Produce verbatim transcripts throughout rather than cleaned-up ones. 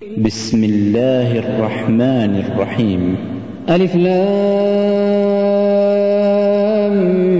بسم الله الرحمن الرحيم. ألف لام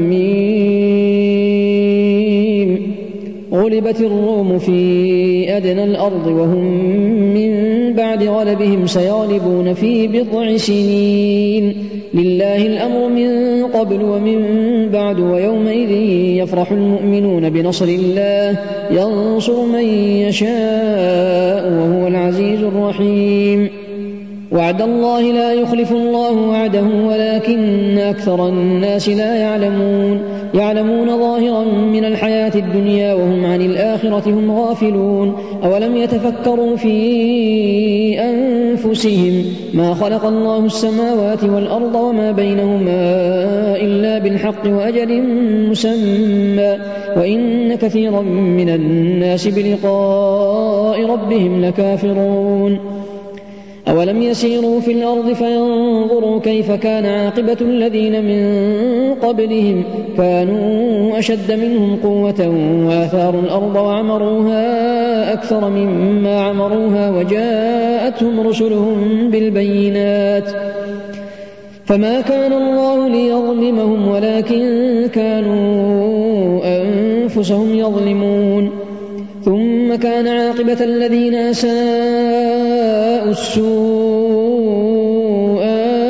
ميم. غلبت الروم في أدنى الأرض وهم من بعد غلبهم سيغلبون في بضع سنين. لله الأمر من قبل ومن بعد ويومئذ يفرح المؤمنون بنصر الله ينصر من يشاء وهو العزيز الرحيم. وعد الله لا يخلف الله وعده ولكن أكثر الناس لا يعلمون يعلمون ظاهرا من الحياة الدنيا وهم عن الآخرة هم غافلون. أولم يتفكروا في أنفسهم ما خلق الله السماوات والأرض وما بينهما إلا بالحق وأجل مسمى وإن كثيرا من الناس بلقاء ربهم لكافرون. أولم يسيروا في الأرض فينظروا كيف كان عاقبة الذين من قبلهم كانوا أشد منهم قوة وآثاروا الأرض وعمروها أكثر مما عمروها وجاءتهم رسلهم بالبينات فما كان الله ليظلمهم ولكن كانوا أنفسهم يظلمون. ثم كان عاقبة الذين أساءوا السوء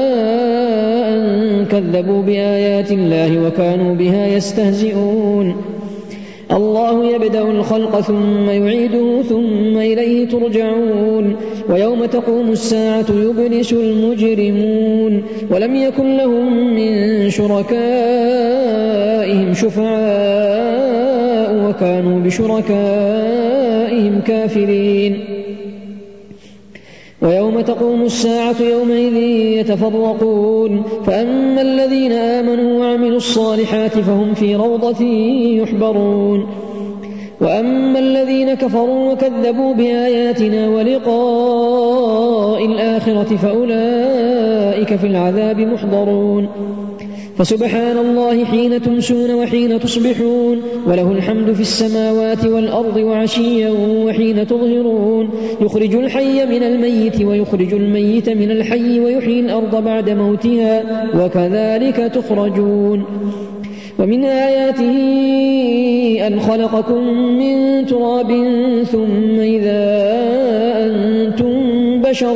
أن كذبوا بآيات الله وكانوا بها يستهزئون. الله يبدأ الخلق ثم يعيده ثم إليه ترجعون. ويوم تقوم الساعة يبلس المجرمون ولم يكن لهم من شركائهم شفعاء وكانوا بشركائهم كافرين. ويوم تقوم الساعة يومئذ يتفرقون فأما الذين آمنوا وعملوا الصالحات فهم في روضة يحبرون وأما الذين كفروا وكذبوا بآياتنا ولقاء الآخرة فأولئك في العذاب محضرون. فسبحان الله حين تمسون وحين تصبحون وله الحمد في السماوات والأرض وعشيا وحين تظهرون. يخرج الحي من الميت ويخرج الميت من الحي ويحيي الأرض بعد موتها وكذلك تخرجون. ومن آياته أن خلقكم من تراب ثم إذا أنتم بشر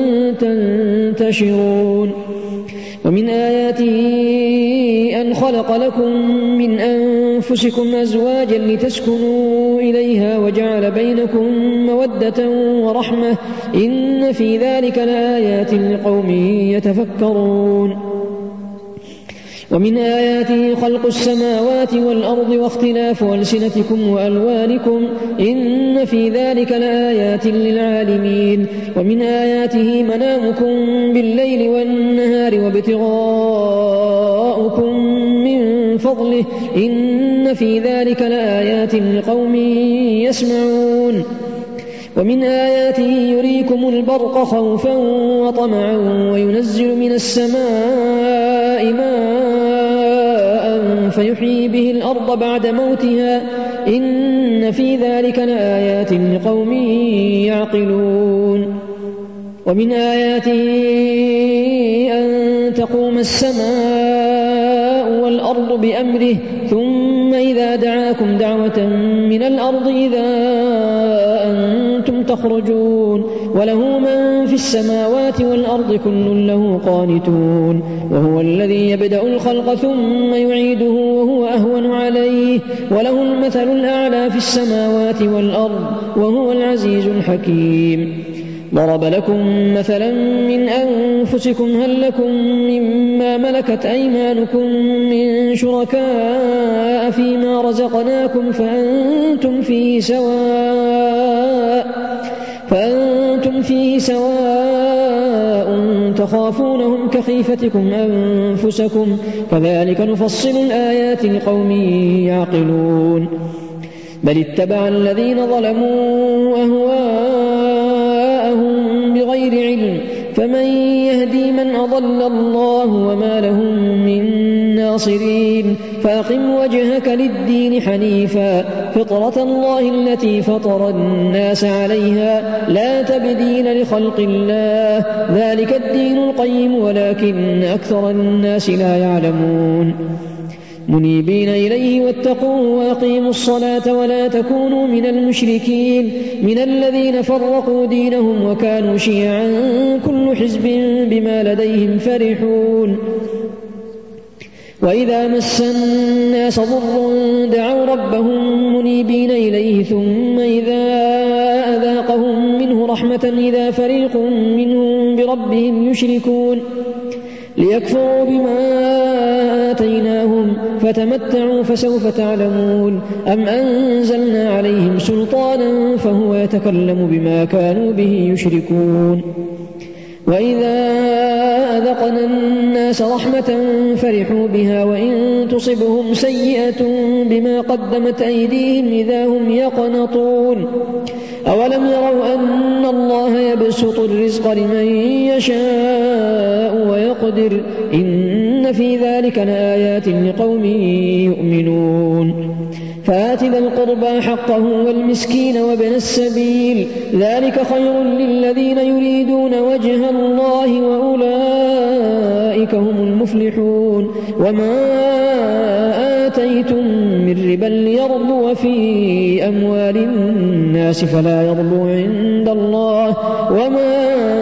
تنتشرون. ومن آياته أن خلق لكم من أنفسكم أزواجا لتسكنوا إليها وجعل بينكم مودة ورحمة إن في ذلك لآيات لقوم يتفكرون. ومن آياته خلق السماوات والأرض واختلاف ألسنتكم وألوانكم إن في ذلك لآيات للعالمين. ومن آياته منامكم بالليل والنهار وابتغاؤكم من فضله إن في ذلك لآيات لقوم يسمعون. ومن آياته يريكم البرق خوفا وطمعا وينزل من السماء ماء فيحيي به الأرض بعد موتها إن في ذلك لآيات لقوم يعقلون. ومن آياته أن تقوم السماء والأرض بأمره ثم إذا دعاكم دعوة من الأرض إذا أنتم تخرجون. وله من في السماوات والأرض كل له قانتون. وهو الذي يبدأ الخلق ثم يعيده وهو أهون عليه وله المثل الأعلى في السماوات والأرض وهو العزيز الحكيم. ضرب لكم مثلا من أنفسكم هل لكم مما ملكت أيمانكم من شركاء فيما رزقناكم فأنتم فيه سواء فأنتم فيه سواء تخافونهم كخيفتكم أنفسكم كذلك نفصل الآيات لقوم يعقلون. بل اتبع الذين ظلموا أهواءهم بغير علم فمن يهدي من أضل الله وما لهم من ناصرين. فأقم وجهك للدين حنيفا فطرة الله التي فطر الناس عليها لا تبديل لخلق الله ذلك الدين القيم ولكن أكثر الناس لا يعلمون منيبين إليه واتقوه وأقيموا الصلاة ولا تكونوا من المشركين من الذين فرقوا دينهم وكانوا شيعا كل حزب بما لديهم فرحون وإذا مس الناس ضر دعوا ربهم منيبين إليه ثم إذا أذاقهم منه رحمة إذا فريق منهم بربهم يشركون ليكفروا بما آتيناهم فتمتعوا فسوف تعلمون أم أنزلنا عليهم سلطانا فهو يتكلم بما كانوا به يشركون وإذا أذقنا الناس رحمة فرحوا بها وإن تصبهم سيئة بما قدمت أيديهم إذا هم يقنطون أولم يروا أن الله يبسط الرزق لمن يشاء ويقدر إن في ذلك لآيات لقوم يؤمنون فآت ذا القربى حقه والمسكين وابن السبيل ذلك خير للذين يريدون وجه الله وأولئك هم المفلحون وما آتيتم من ربا ليربو في أموال الناس فلا يربو عند الله وما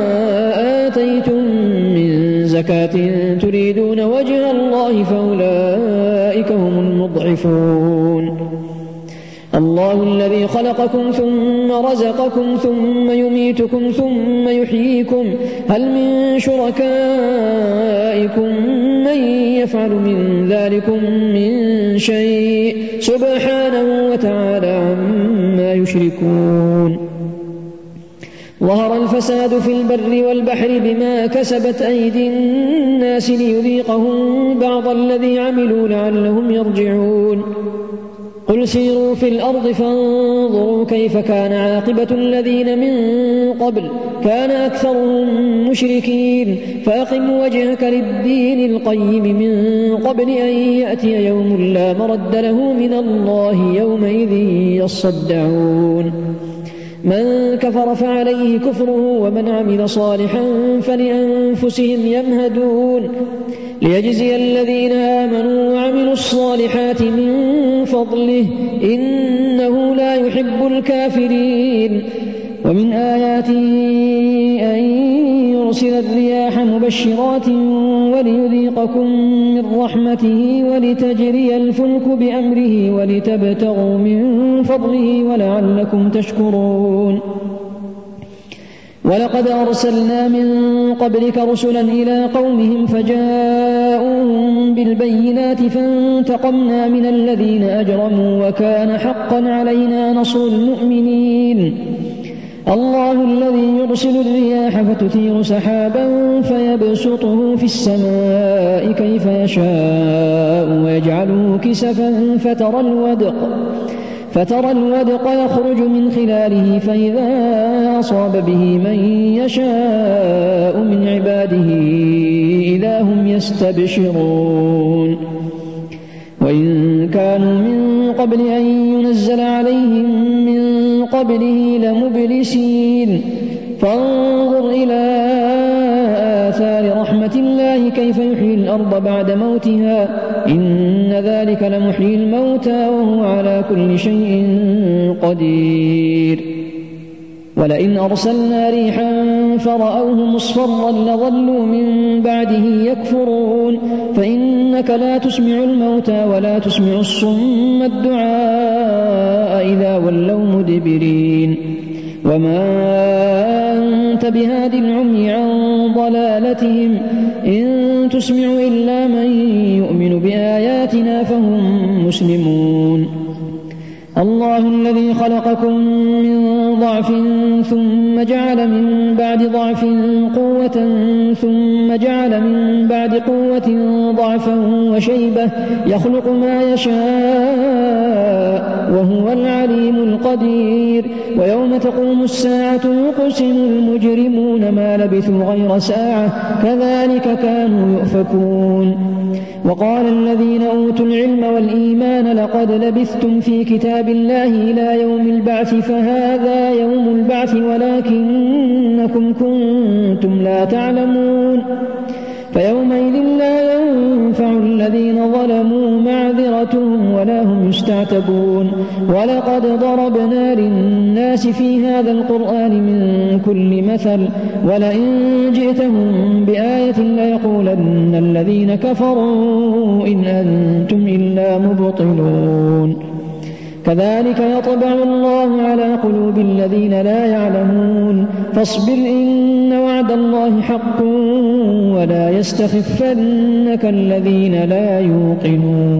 آتيتم من زكاة تريدون وجه الله فأولئك هم المضعفون الله الذي خلقكم ثم رزقكم ثم يميتكم ثم يحييكم هل من شركائكم من يفعل من ذلكم من شيء سبحانه وتعالى عما يشركون ظهر الفساد في البر والبحر بما كسبت أيدي الناس ليذيقهم بعض الذي عملوا لعلهم يرجعون قل سيروا في الأرض فانظروا كيف كان عاقبة الذين من قبل كان أكثرهم مشركين فأقم وجهك للدين القيم من قبل أن يأتي يوم لا مرد له من الله يومئذ يصدعون من كفر فعليه كفره ومن عمل صالحا فلأنفسهم يمهدون ليجزي الذين آمنوا وعملوا الصالحات من فضله إنه لا يحب الكافرين ومن آياته أن يرسل الرياح مبشرات وليذيقكم من رحمته ولتجري الفلك بأمره ولتبتغوا من فضله ولعلكم تشكرون ولقد أرسلنا من قبلك رسلا إلى قومهم فجاءوهم بالبينات فانتقمنا من الذين أجرموا وكان حقا علينا نصر المؤمنين الله الذي يرسل الرياح فتثير سحابا فيبسطه في السماء كيف يشاء ويجعله كسفا فترى الودق فترى الودق يخرج من خلاله فإذا أصاب به من يشاء من عباده إذا هم يستبشرون وإن كانوا من قبل أن ينزل عليهم من قبله لمبلسين فانظر إلى آثار رحمة الله كيف يحيي الأرض بعد موتها إن ذلك لمحيي الموتى وهو على كل شيء قدير ولئن أرسلنا ريحا فرأوه مصفرا لظلوا من بعده يكفرون فإنك لا تسمع الموتى ولا تسمع الصم الدعاء إذا ولوا مدبرين وما أنت بهاد العمي عن ضلالتهم إن تسمع إلا من يؤمن بآياتنا فهم مسلمون الله الذي خلقكم من ضعف ثم جعل من بعد ضعف قوة ثم جعل من بعد قوة ضعفا وشيبة يخلق ما يشاء وهو العليم القدير. ويوم تقوم الساعة يقسم المجرمون ما لبثوا غير ساعة كذلك كانوا يؤفكون. وقال الذين أوتوا العلم والإيمان لقد لبثتم في كتاب الله إلى يوم البعث فهذا يوم البعث ولكنكم كنتم لا تعلمون. فيومئذ لا ينفع الذين ظلموا معذرتهم ولا هم يستعتبون. ولقد ضربنا للناس في هذا القرآن من كل مثل ولئن جئتهم بآية ليقولن الذين كفروا إن أنتم إلا مبطلون. كذلك يطبع الله على قلوب الذين لا يعلمون. فاصبر إن وعد الله حق ولا يستخفنك الذين لا يوقنون.